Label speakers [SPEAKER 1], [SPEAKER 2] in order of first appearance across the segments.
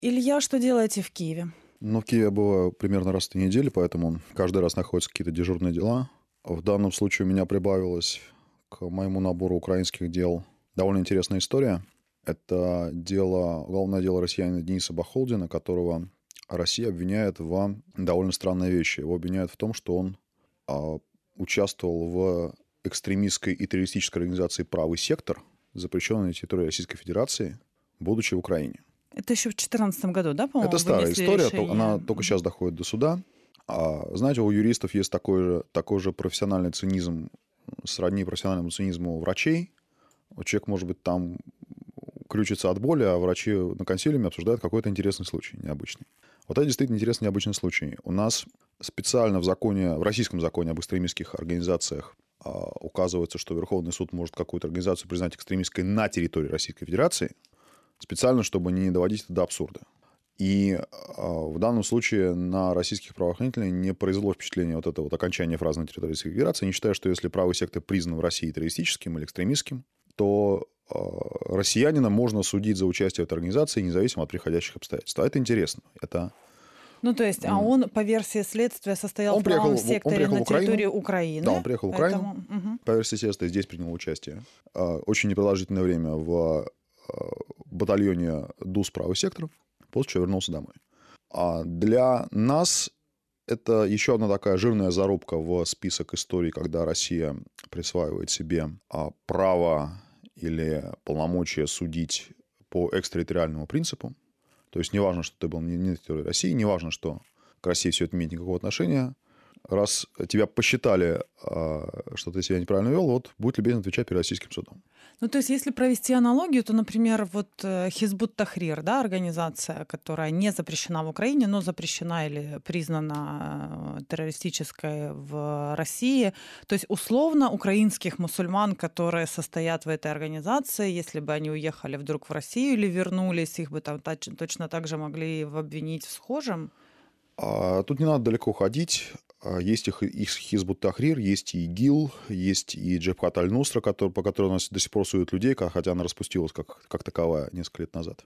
[SPEAKER 1] Илья, что делаете в Киеве?
[SPEAKER 2] Ну, в Киеве я бываю примерно раз в 2 недели, поэтому каждый раз находятся какие-то дежурные дела. В данном случае у меня прибавилось к моему набору украинских дел довольно интересная история. Это уголовное дело россиянина Дениса Бахолдина, которого Россия обвиняет в довольно странной вещи. Его обвиняют в том, что он а, участвовал в экстремистской и террористической организации «Правый сектор», запрещенной на территории Российской Федерации, будучи в Украине.
[SPEAKER 1] Это еще в 2014 году, да, по-моему,
[SPEAKER 2] Это старая
[SPEAKER 1] вынесли
[SPEAKER 2] история,
[SPEAKER 1] решение?
[SPEAKER 2] она только сейчас доходит до суда. Знаете, у юристов есть такой же профессиональный цинизм, сродни профессиональному цинизму врачей. Человек, может быть, там крючится от боли, а врачи на консилиуме обсуждают какой-то интересный случай, необычный. Вот это действительно интересный, необычный случай. У нас специально в российском законе об экстремистских организациях указывается, что Верховный суд может какую-то организацию признать экстремистской на территории Российской Федерации, специально, чтобы не доводить это до абсурда. И в данном случае на российских правоохранителей не произвело впечатление вот это вот окончание фразы «на территории Российской Федерации». Они считают, что если правый сектор признан в России террористическим или экстремистским, то россиянина можно судить за участие в этой организации независимо от приходящих обстоятельств. А это интересно.
[SPEAKER 1] Ну, то есть, он, по версии следствия, состоял в правом секторе на территории Украины.
[SPEAKER 2] Да, он приехал в Украину. По версии следствия здесь принял участие очень непродолжительное время в батальоне ДУС «Правый сектор», после чего вернулся домой. А для нас это еще одна такая жирная зарубка в список историй, когда Россия присваивает себе право или полномочия судить по экстерриториальному принципу. То есть неважно, что ты был не на территории России, неважно, что к России все это имеет никакого отношения. Раз тебя посчитали, что ты себя неправильно вел, вот будь любезен отвечать перед российским судом.
[SPEAKER 1] Ну, то есть, если провести аналогию, то, например, вот Хизбут Тахрир, да, организация, которая не запрещена в Украине, но запрещена или признана террористической в России. То есть, условно, украинских мусульман, которые состоят в этой организации, если бы они уехали вдруг в Россию или вернулись, их бы там точно так же могли обвинить в схожем?
[SPEAKER 2] Тут не надо далеко ходить. Есть и Хизбут Тахрир, есть и ИГИЛ, есть и Джабхат аль-Нусра, по которой у нас до сих пор суют людей, хотя она распустилась как таковая несколько лет назад.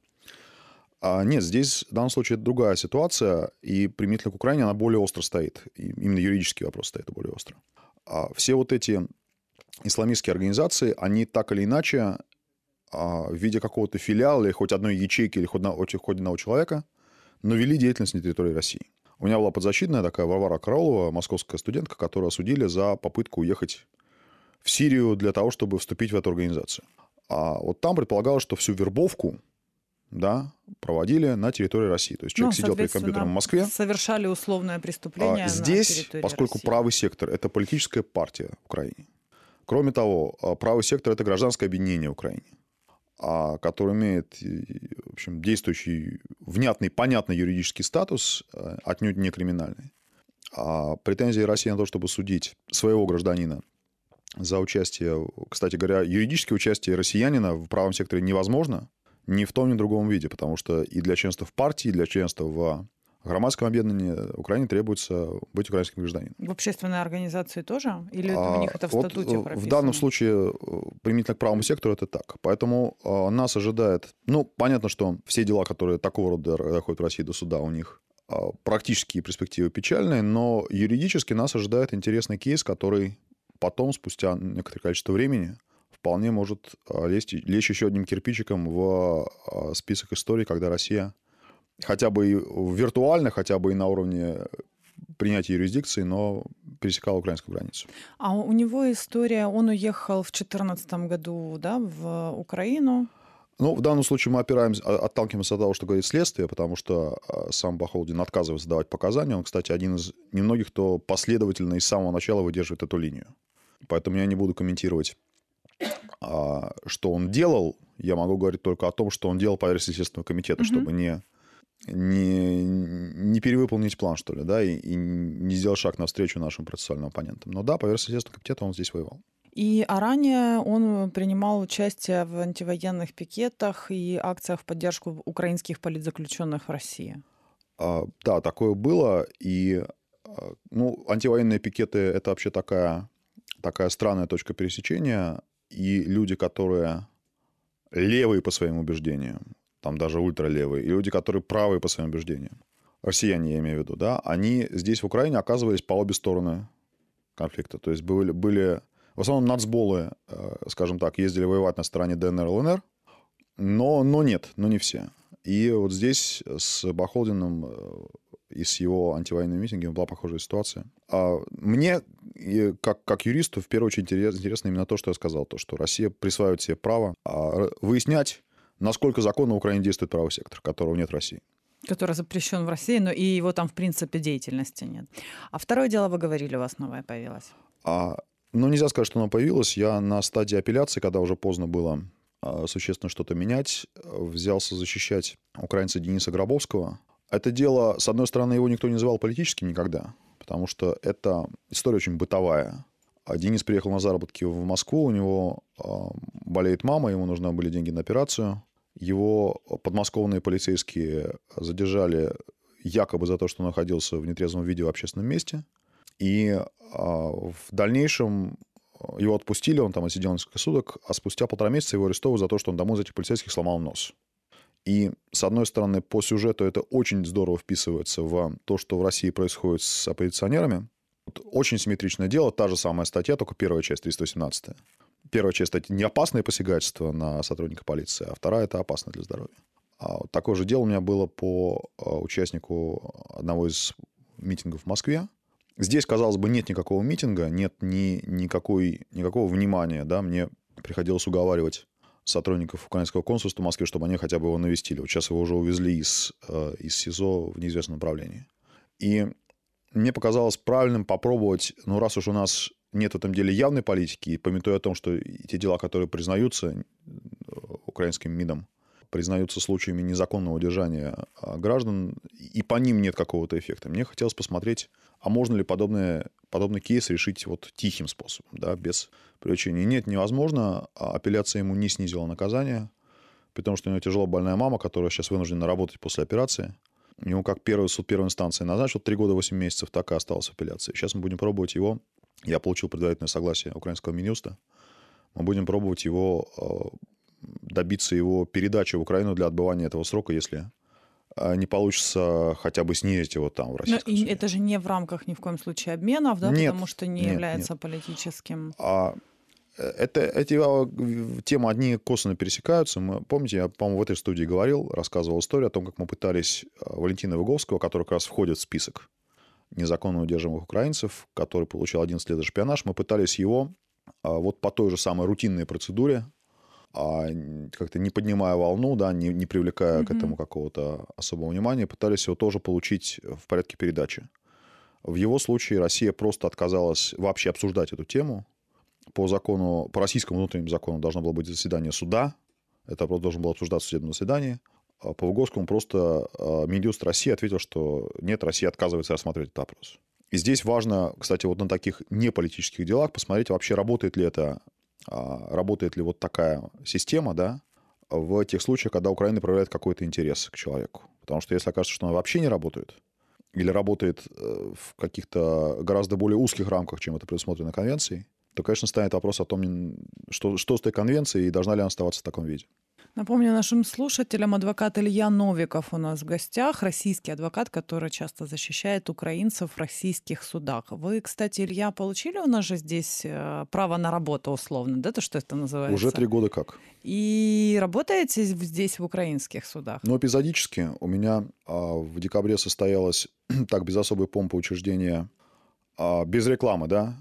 [SPEAKER 2] Нет, здесь в данном случае это другая ситуация, и применительно к Украине она более остро стоит. И именно юридический вопрос стоит более остро. Все вот эти исламистские организации, они так или иначе в виде какого-то филиала или хоть одной ячейки, или хоть одного человека, но вели деятельность на территории России. У меня была подзащитная такая Варвара Караулова, московская студентка, которую осудили за попытку уехать в Сирию для того, чтобы вступить в эту организацию. А вот там предполагалось, что всю вербовку, да, проводили на территории России. То есть человек сидел перед компьютером в Москве.
[SPEAKER 1] Совершали условное преступление
[SPEAKER 2] здесь,
[SPEAKER 1] на территории
[SPEAKER 2] поскольку
[SPEAKER 1] России.
[SPEAKER 2] правый сектор – это политическая партия в Украине. Кроме того, правый сектор – это гражданское объединение в Украине, который имеет, в общем, действующий, внятный, понятный юридический статус, отнюдь не криминальный. Претензии России на то, чтобы судить своего гражданина за участие, кстати говоря, юридическое участие россиянина в правом секторе невозможно ни в том, ни в другом виде, потому что и для членства в партии, и для членства в громадском объединении Украине требуется быть украинским гражданином.
[SPEAKER 1] В общественной организации тоже? Или у них это в статуте прописано?
[SPEAKER 2] В данном случае, применительно к правому сектору, это так. Поэтому нас ожидает... понятно, что все дела, которые такого рода доходят в России до суда, у них практические перспективы печальные, но юридически нас ожидает интересный кейс, который потом, спустя некоторое количество времени, вполне может лечь еще одним кирпичиком в список историй, когда Россия хотя бы и виртуально, хотя бы и на уровне принятия юрисдикции, но пересекала украинскую границу.
[SPEAKER 1] А у него история, он уехал в 2014 году, да, в Украину.
[SPEAKER 2] В данном случае мы отталкиваемся от того, что говорит следствие, потому что сам Бахолдин отказывается давать показания. Он, кстати, один из немногих, кто последовательно и с самого начала выдерживает эту линию. Поэтому я не буду комментировать, что он делал. Я могу говорить только о том, что он делал по версии Следственного комитета, чтобы не перевыполнить план, что ли, да, и не сделать шаг навстречу нашим процессуальным оппонентам. Но да, по версии Следственного комитета он здесь воевал.
[SPEAKER 1] А ранее он принимал участие в антивоенных пикетах и акциях в поддержку украинских политзаключенных в России.
[SPEAKER 2] Да, такое было. И антивоенные пикеты – это вообще такая странная точка пересечения. И люди, которые левые по своим убеждениям, там даже ультралевые, и люди, которые правые по своим убеждениям, россияне, я имею в виду, да, они здесь, в Украине, оказывались по обе стороны конфликта. То есть были в основном нацболы, скажем так, ездили воевать на стороне ДНР, ЛНР, но не все. И вот здесь с Бахолдиным и с его антивоенными митингами была похожая ситуация. Мне, как юристу, в первую очередь интересно именно то, что я сказал, то, что Россия присваивает себе право выяснять, насколько законно в Украине действует правый сектор, которого нет в России.
[SPEAKER 1] Который запрещен в России, но и его там, в принципе, деятельности нет. А второе дело, вы говорили, у вас новое появилось.
[SPEAKER 2] Нельзя сказать, что оно появилось. Я на стадии апелляции, когда уже поздно было существенно что-то менять, взялся защищать украинца Дениса Гробовского. Это дело, с одной стороны, его никто не называл политическим никогда, потому что это история очень бытовая. Денис приехал на заработки в Москву, у него болеет мама, ему нужны были деньги на операцию. Его подмосковные полицейские задержали якобы за то, что он находился в нетрезвом виде в общественном месте. И в дальнейшем его отпустили, он там отсидел несколько суток, а спустя 1,5 месяца его арестовывают за то, что он домой из этих полицейских сломал нос. И, с одной стороны, по сюжету это очень здорово вписывается в то, что в России происходит с оппозиционерами. Очень симметричное дело, та же самая статья, только первая часть, 318. Первая часть – это не опасное посягательство на сотрудника полиции, а вторая – это опасно для здоровья. Такое же дело у меня было по участнику одного из митингов в Москве. Здесь, казалось бы, нет никакого митинга, нет никакого внимания. Да? Мне приходилось уговаривать сотрудников украинского консульства в Москве, чтобы они хотя бы его навестили. Вот сейчас его уже увезли из СИЗО в неизвестном направлении. И мне показалось правильным попробовать, раз уж у нас нет в этом деле явной политики, и памятуя о том, что те дела, которые признаются украинским МИДом, признаются случаями незаконного удержания граждан, и по ним нет какого-то эффекта. Мне хотелось посмотреть, а можно ли подобный кейс решить вот тихим способом, да, без привлечения. Нет, невозможно. Апелляция ему не снизила наказание, потому что у него тяжело больная мама, которая сейчас вынуждена работать после операции. У него как первый суд первой инстанции назначил 3 года 8 месяцев, так и осталось в апелляции. Сейчас мы будем пробовать его. Я получил предварительное согласие украинского Минюста. Мы будем пробовать добиться его передачи в Украину для отбывания этого срока, если не получится хотя бы снизить его там в Российском суде.
[SPEAKER 1] Это же не в рамках ни в коем случае обменов, да,
[SPEAKER 2] нет,
[SPEAKER 1] потому что не является политическим.
[SPEAKER 2] Эти темы одни косвенно пересекаются. Помните, я, по-моему, в этой студии рассказывал историю о том, как мы пытались Валентина Выговского, который как раз входит в список незаконно удерживаемых украинцев, который получил 11 лет за шпионаж, мы пытались его вот по той же самой рутинной процедуре, как-то не поднимая волну, да, не привлекая к этому какого-то особого внимания, пытались его тоже получить в порядке передачи. В его случае Россия просто отказалась вообще обсуждать эту тему. По российскому внутреннему закону должно было быть заседание суда. Это просто должно было обсуждаться в судебном заседании. По Выговскому просто Минюст России ответил, что нет, Россия отказывается рассматривать этот вопрос. И здесь важно, кстати, вот на таких неполитических делах посмотреть вообще, работает ли вот такая система, да, в тех случаях, когда Украина проявляет какой-то интерес к человеку. Потому что если окажется, что она вообще не работает, или работает в каких-то гораздо более узких рамках, чем это предусмотрено Конвенцией, то, конечно, станет вопрос о том, что с той конвенцией и должна ли она оставаться в таком виде.
[SPEAKER 1] Напомню нашим слушателям, адвокат Илья Новиков у нас в гостях, российский адвокат, который часто защищает украинцев в российских судах. Вы, кстати, Илья, получили у нас же здесь право на работу условно, да, то, что это называется?
[SPEAKER 2] Уже 3 года как.
[SPEAKER 1] И работаете здесь в украинских судах?
[SPEAKER 2] Эпизодически. У меня в декабре состоялось, так, без особой помпы, учреждение, без рекламы, да,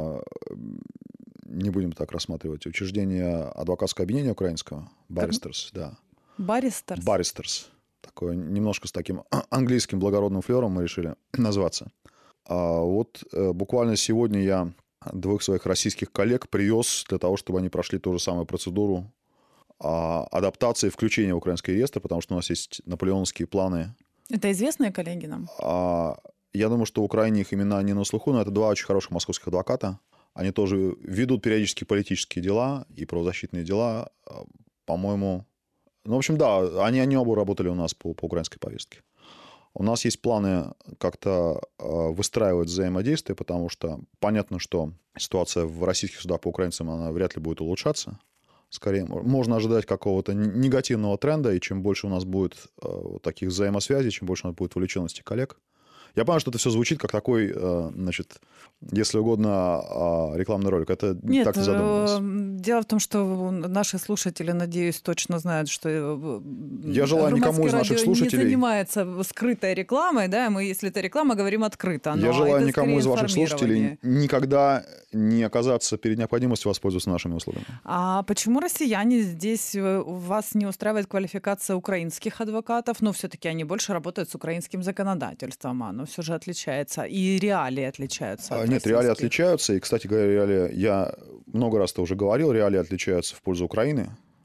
[SPEAKER 2] не будем так рассматривать, учреждение адвокатского объединения украинского, Баристерс, да.
[SPEAKER 1] Баристерс?
[SPEAKER 2] Баристерс. Такое немножко с таким английским благородным флером мы решили назваться. Вот буквально сегодня я 2 своих российских коллег привез для того, чтобы они прошли ту же самую процедуру адаптации, включения в украинский реестр, потому что у нас есть наполеоновские планы.
[SPEAKER 1] Это известные коллеги нам?
[SPEAKER 2] Я думаю, что в Украине их имена не на слуху, но это 2 очень хороших московских адвоката. Они тоже ведут периодически политические дела и правозащитные дела. По-моему... в общем, да, они оба работали у нас по украинской повестке. У нас есть планы как-то выстраивать взаимодействие, потому что понятно, что ситуация в российских судах по украинцам, она вряд ли будет улучшаться. Скорее, можно ожидать какого-то негативного тренда, и чем больше у нас будет таких взаимосвязей, чем больше у нас будет вовлеченности коллег. Я понимаю, что это все звучит как такой, значит, если угодно, рекламный ролик. Это
[SPEAKER 1] Нет,
[SPEAKER 2] так не задумывалось.
[SPEAKER 1] дело в том, что наши слушатели, надеюсь, точно знают, что
[SPEAKER 2] Я желаю никому из наших слушателей...
[SPEAKER 1] не занимается скрытой рекламой, да, мы, если это реклама, говорим открыто.
[SPEAKER 2] Я желаю никому из ваших слушателей никогда не оказаться перед необходимостью воспользоваться нашими услугами.
[SPEAKER 1] А почему россияне здесь, вас не устраивает квалификация украинских адвокатов, но все-таки они больше работают с украинским законодательством, оно все же отличается, и реалии отличаются от
[SPEAKER 2] Нет, реалии отличаются, и, кстати говоря, реалии, я много раз-то уже говорил, реалии отличаются в пользу Украины.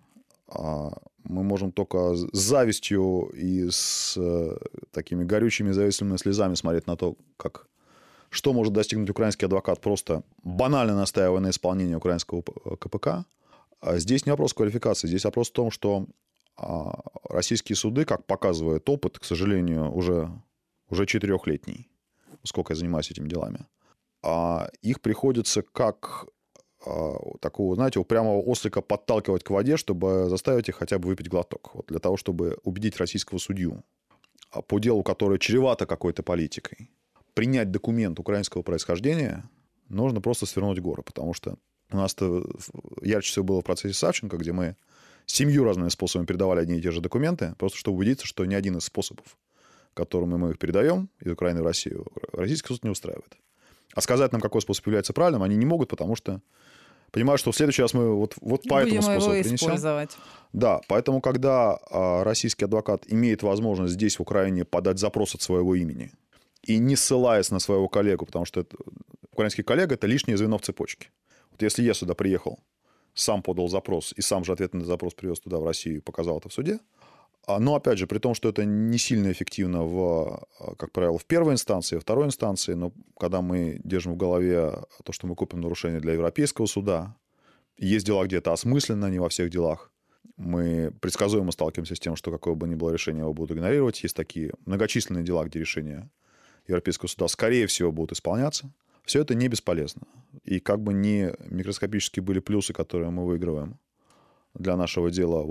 [SPEAKER 2] Мы можем только с завистью и с такими горючими завистливыми слезами смотреть на то, что может достигнуть украинский адвокат, просто банально настаивая на исполнении украинского КПК. Здесь не вопрос квалификации, здесь вопрос в том, что российские суды, как показывает опыт, к сожалению, уже 4-летний, сколько я занимаюсь этими делами, их приходится как такого, знаете, упрямого ослика подталкивать к воде, чтобы заставить их хотя бы выпить глоток. Вот для того, чтобы убедить российского судью по делу, которое чревато какой-то политикой, принять документ украинского происхождения, нужно просто свернуть горы. Потому что у нас-то ярче всего было в процессе Савченко, где мы 7 разными способами передавали одни и те же документы, просто чтобы убедиться, что ни один из способов, которыми мы их передаем из Украины в Россию, российский суд не устраивает. А сказать нам, какой способ является правильным, они не могут, потому что понимают, что в следующий раз мы вот по этому способу принесем. Да, поэтому, когда российский адвокат имеет возможность здесь, в Украине, подать запрос от своего имени, и не ссылаясь на своего коллегу, потому что украинский коллега – это лишнее звено в цепочке. Вот если я сюда приехал, сам подал запрос, и сам же ответ на запрос привез туда, в Россию, и показал это в суде, но, опять же, при том, что это не сильно эффективно, как правило, в первой инстанции, во второй инстанции, но когда мы держим в голове то, что мы купим нарушение для Европейского суда, есть дела, где это осмысленно, не во всех делах, мы предсказуемо сталкиваемся с тем, что какое бы ни было решение, его будут игнорировать. Есть такие многочисленные дела, где решения Европейского суда, скорее всего, будут исполняться. Все это не бесполезно. И как бы ни микроскопические были плюсы, которые мы выигрываем для нашего дела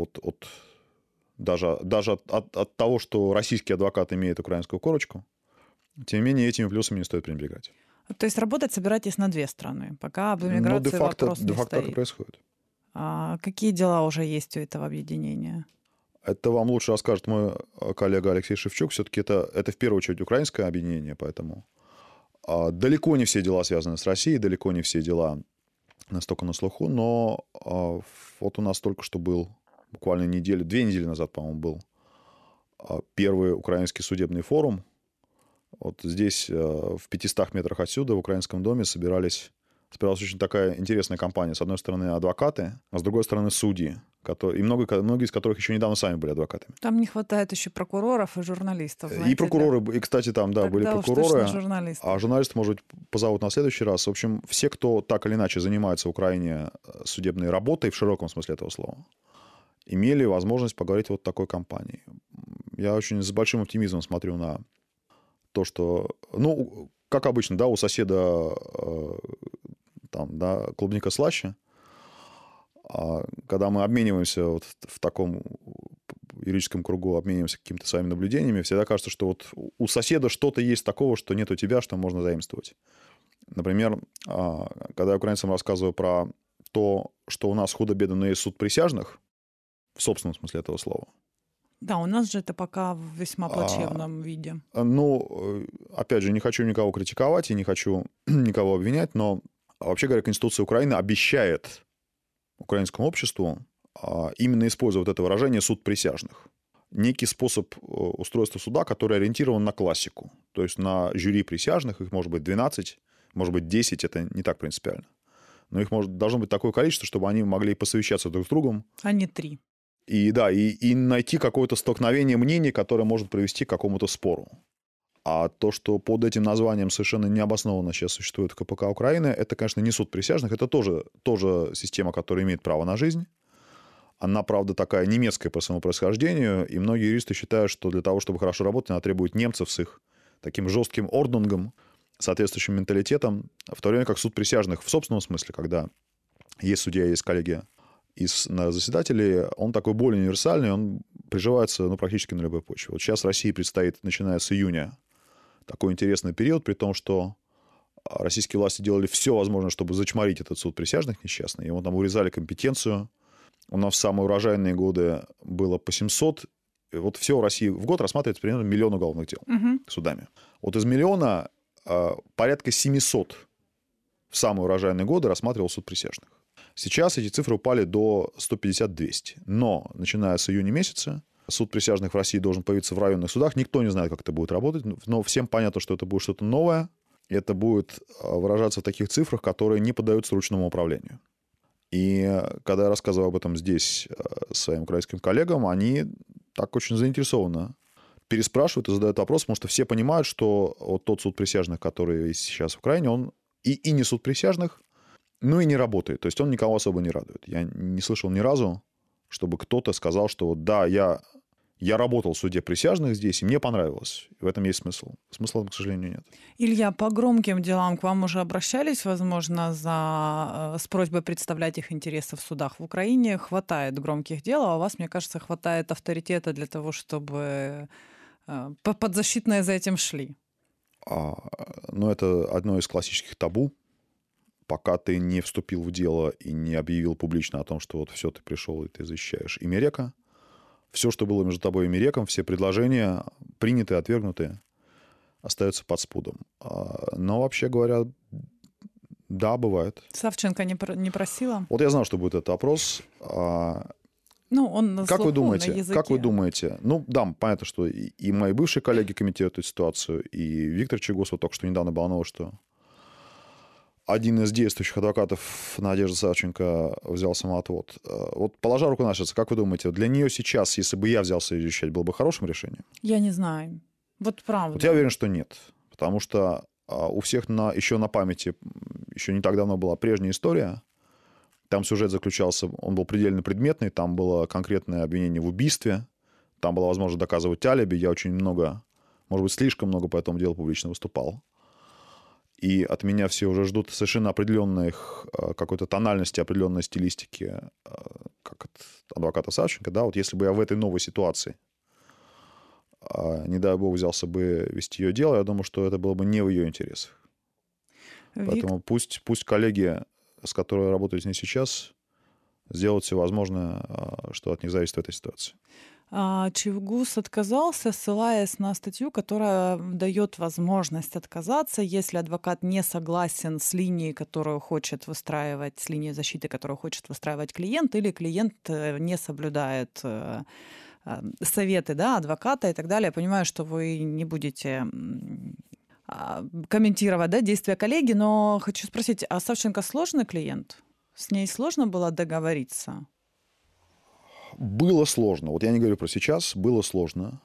[SPEAKER 2] даже от того, что российский адвокат имеет украинскую корочку, тем не менее, этими плюсами не стоит пренебрегать.
[SPEAKER 1] То есть работать собираетесь на 2 страны, пока об иммиграции вопрос не стоит.
[SPEAKER 2] Так и происходит.
[SPEAKER 1] А какие дела уже есть у этого объединения?
[SPEAKER 2] Это вам лучше расскажет мой коллега Алексей Шевчук. Все-таки это в первую очередь украинское объединение, поэтому далеко не все дела связаны с Россией, далеко не все дела настолько на слуху, но вот у нас только что был буквально 2 недели назад, по-моему, был первый украинский судебный форум. Вот здесь, в 500 метрах отсюда, в Украинском доме, собиралась очень такая интересная компания. С одной стороны, адвокаты, а с другой стороны, судьи, и многие из которых еще недавно сами были адвокатами.
[SPEAKER 1] Там не хватает еще прокуроров и журналистов. Знаете,
[SPEAKER 2] и прокуроры, и, кстати, там, да, были прокуроры, а журналисты, может быть, позовут на следующий раз. В общем, все, кто так или иначе занимается в Украине судебной работой, в широком смысле этого слова, имели возможность поговорить вот такой компании. Я очень с большим оптимизмом смотрю на то, что, как обычно, да, у соседа там, да, клубника слаще, когда мы обмениваемся вот в таком юридическом кругу, обмениваемся какими-то своими наблюдениями, всегда кажется, что вот у соседа что-то есть такого, что нет у тебя, что можно заимствовать. Например, когда я украинцам рассказываю про то, что у нас худо-бедно, но есть суд присяжных, в собственном смысле этого слова.
[SPEAKER 1] Да, у нас же это пока в весьма плачевном виде.
[SPEAKER 2] Опять же, не хочу никого критиковать и не хочу никого обвинять, но вообще говоря, Конституция Украины обещает украинскому обществу именно используя вот это выражение «суд присяжных». Некий способ устройства суда, который ориентирован на классику. То есть на жюри присяжных, их может быть 12, может быть 10, это не так принципиально. Но их должно быть такое количество, чтобы они могли посовещаться друг с другом.
[SPEAKER 1] А не 3.
[SPEAKER 2] И найти какое-то столкновение мнений, которое может привести к какому-то спору. А то, что под этим названием совершенно необоснованно сейчас существует в КПК Украины, это, конечно, не суд присяжных, это тоже система, которая имеет право на жизнь. Она, правда, такая немецкая по своему происхождению, и многие юристы считают, что для того, чтобы хорошо работать, она требует немцев с их таким жестким орднунгом, соответствующим менталитетом, в то время как суд присяжных в собственном смысле, когда есть судья, есть коллегия, из заседателей, он такой более универсальный, он приживается практически на любой почве. Вот сейчас России предстоит, начиная с июня, такой интересный период, при том, что российские власти делали все возможное, чтобы зачморить этот суд присяжных несчастный. Ему там урезали компетенцию. У нас в самые урожайные годы было по 700. Вот всего в России в год рассматривается примерно 1 миллион уголовных дел судами. Вот из миллиона порядка 700 в самые урожайные годы рассматривал суд присяжных. Сейчас эти цифры упали до 150-200. Но, начиная с июня месяца, суд присяжных в России должен появиться в районных судах. Никто не знает, как это будет работать, но всем понятно, что это будет что-то новое. Это будет выражаться в таких цифрах, которые не поддаются ручному управлению. И когда я рассказываю об этом здесь своим украинским коллегам, они так очень заинтересованно переспрашивают и задают вопрос, потому что все понимают, что вот тот суд присяжных, который есть сейчас в Украине, он и не суд присяжных, и не работает. То есть он никого особо не радует. Я не слышал ни разу, чтобы кто-то сказал, что да, я работал в суде присяжных здесь, и мне понравилось. В этом есть смысл. Смысла, к сожалению, нет.
[SPEAKER 1] Илья, по громким делам к вам уже обращались, возможно, с просьбой представлять их интересы в судах? В Украине хватает громких дел, а у вас, мне кажется, хватает авторитета для того, чтобы подзащитные за этим шли.
[SPEAKER 2] Это одно из классических табу. Пока ты не вступил в дело и не объявил публично о том, что вот все, ты пришел и ты защищаешь Имерека, все, что было между тобой и Имереком, все предложения, принятые, отвергнутые, остаются под спудом. Но, вообще говоря, да, бывает.
[SPEAKER 1] Савченко не просила?
[SPEAKER 2] Вот я знал, что будет этот опрос.
[SPEAKER 1] Он на слуху, на языке.
[SPEAKER 2] Как вы думаете? Да, понятно, что и мои бывшие коллеги комментируют эту ситуацию, и Виктор Чегос, вот только что недавно было новость, что один из действующих адвокатов Надежды Савченко взял самоотвод. Вот положа руку на сердце, как вы думаете, для нее сейчас, если бы я взялся ее защищать, было бы хорошим решением?
[SPEAKER 1] Я не знаю. Вот правда.
[SPEAKER 2] Вот я уверен, что нет. Потому что у всех еще на памяти, еще не так давно была прежняя история. Там сюжет заключался, он был предельно предметный, там было конкретное обвинение в убийстве, там была возможность доказывать алиби. Я очень много, может быть, слишком много по этому делу публично выступал. И от меня все уже ждут совершенно определенной какой-то тональности, определенной стилистики, как от адвоката Савченко. Да? Вот если бы я в этой новой ситуации, не дай бог, взялся бы вести ее дело, я думаю, что это было бы не в ее интересах. Поэтому пусть коллеги, с которыми работают с ней сейчас, сделают все возможное, что от них зависит в этой ситуации.
[SPEAKER 1] Чевгус отказался, ссылаясь на статью, которая дает возможность отказаться, если адвокат не согласен с линией, которую хочет выстраивать, с линией защиты, которую хочет выстраивать клиент, или клиент не соблюдает советы, адвоката и так далее. Я понимаю, что вы не будете комментировать, действия коллеги, но хочу спросить, а Савченко сложный клиент? С ней сложно было договориться?
[SPEAKER 2] Было сложно. Вот я не говорю про сейчас, было сложно.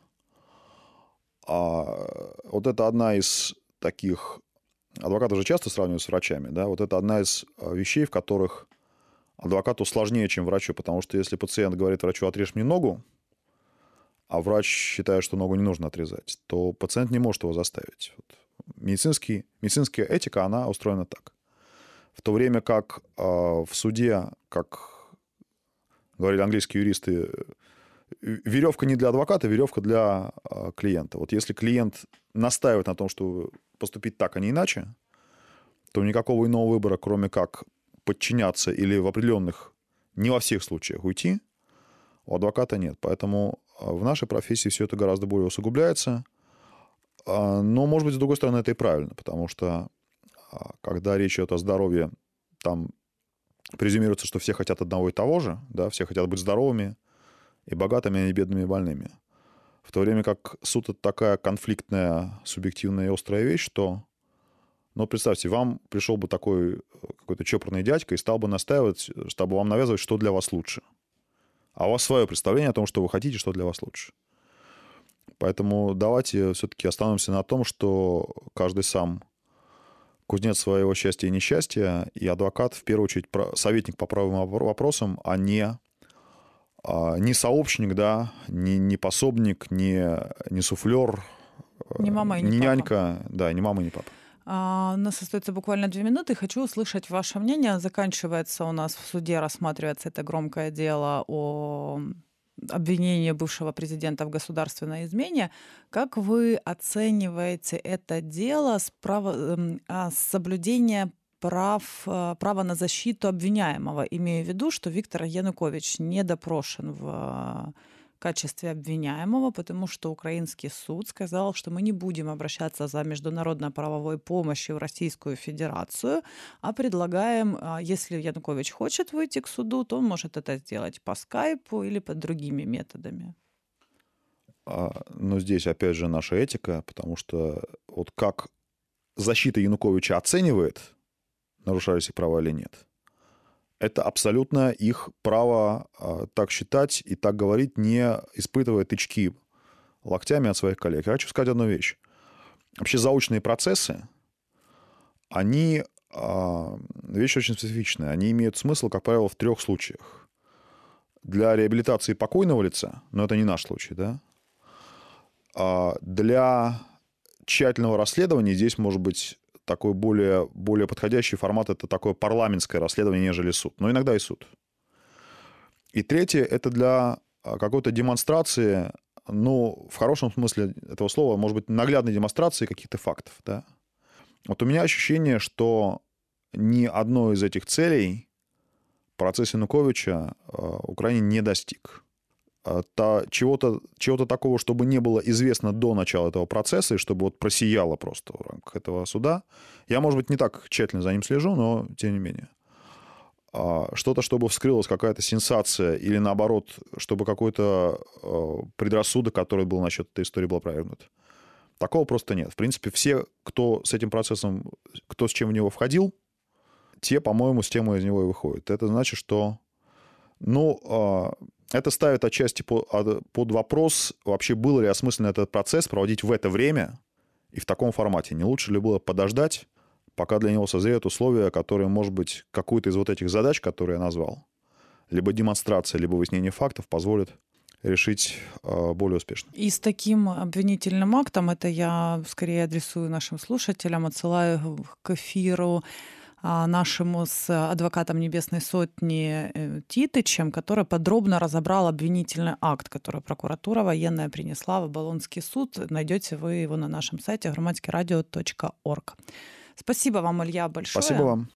[SPEAKER 2] Вот это одна из таких... Адвокаты же часто сравнивают с врачами, да? Вот это одна из вещей, в которых адвокату сложнее, чем врачу, потому что если пациент говорит врачу: отрежь мне ногу, а врач считает, что ногу не нужно отрезать, то пациент не может его заставить. Вот. Медицинская этика, она устроена так. В то время как в суде, как говорили английские юристы, веревка не для адвоката, веревка для клиента. Вот если клиент настаивает на том, что поступить так, а не иначе, то никакого иного выбора, кроме как подчиняться или в определенных, не во всех случаях уйти, у адвоката нет. Поэтому в нашей профессии все это гораздо более усугубляется. Но, может быть, с другой стороны, это и правильно, потому что когда речь идет о здоровье, там презюмируется, что все хотят одного и того же, да, все хотят быть здоровыми и богатыми, а не бедными и больными. В то время как суд — это такая конфликтная, субъективная и острая вещь, что, представьте, вам пришел бы такой какой-то чопорный дядька и стал бы настаивать, чтобы вам навязывать, что для вас лучше. А у вас свое представление о том, что вы хотите, что для вас лучше. Поэтому давайте все-таки остановимся на том, что каждый сам кузнец своего счастья и несчастья, и адвокат, в первую очередь, советник по правовым вопросам, а не сообщник, да, не пособник, не суфлер,
[SPEAKER 1] не мама и
[SPEAKER 2] не
[SPEAKER 1] не
[SPEAKER 2] нянька, да, не мама и не папа.
[SPEAKER 1] У нас остается буквально 2 минуты. Хочу услышать ваше мнение. Заканчивается у нас в суде, рассматривается это громкое дело о обвинении бывшего президента в государственной измене. Как вы оцениваете это дело с соблюдения права на защиту обвиняемого? Имею в виду, что Виктор Янукович не допрошен в качестве обвиняемого, потому что украинский суд сказал, что мы не будем обращаться за международной правовой помощью в Российскую Федерацию, а предлагаем, если Янукович хочет выйти к суду, то он может это сделать по скайпу или под другими методами.
[SPEAKER 2] Но здесь, опять же, наша этика, потому что вот как защита Януковича оценивает, нарушались их права или нет, это абсолютно их право так считать и так говорить, не испытывая тычки локтями от своих коллег. Я хочу сказать одну вещь. Вообще заочные процессы, они вещь очень специфичная. Они имеют смысл, как правило, в 3 случаях. Для реабилитации покойного лица, но это не наш случай, да? Для тщательного расследования здесь может быть такой более подходящий формат — это такое парламентское расследование, нежели суд. Но иногда и суд. И третье — это для какой-то демонстрации, ну, в хорошем смысле этого слова, может быть, наглядной демонстрации каких-то фактов. Да? Вот у меня ощущение, что ни одной из этих целей процесс Януковича Украине не достиг. Чего-то такого, чтобы не было известно до начала этого процесса, и чтобы вот просияло просто в рамках этого суда. Я, может быть, не так тщательно за ним слежу, но тем не менее. Что-то, чтобы вскрылась какая-то сенсация, или наоборот, чтобы какой-то предрассудок, который был насчет этой истории, был опровергнут. Такого просто нет. В принципе, все, кто с этим процессом, кто с чем в него входил, те, по-моему, с тем из него и выходят. Это значит, что это ставит отчасти под вопрос, вообще было ли осмысленно этот процесс проводить в это время и в таком формате. Не лучше ли было подождать, пока для него созреют условия, которые, может быть, какую-то из вот этих задач, которые я назвал, либо демонстрация, либо выяснение фактов, позволит решить более успешно.
[SPEAKER 1] И с таким обвинительным актом, это я скорее адресую нашим слушателям, отсылаю к эфиру нашему с адвокатом Небесной Сотни Титычем, который подробно разобрал обвинительный акт, который прокуратура военная принесла в Оболонский суд. Найдете вы его на нашем сайте громадскерадио.орг. Спасибо вам, Илья, большое.
[SPEAKER 2] Спасибо вам.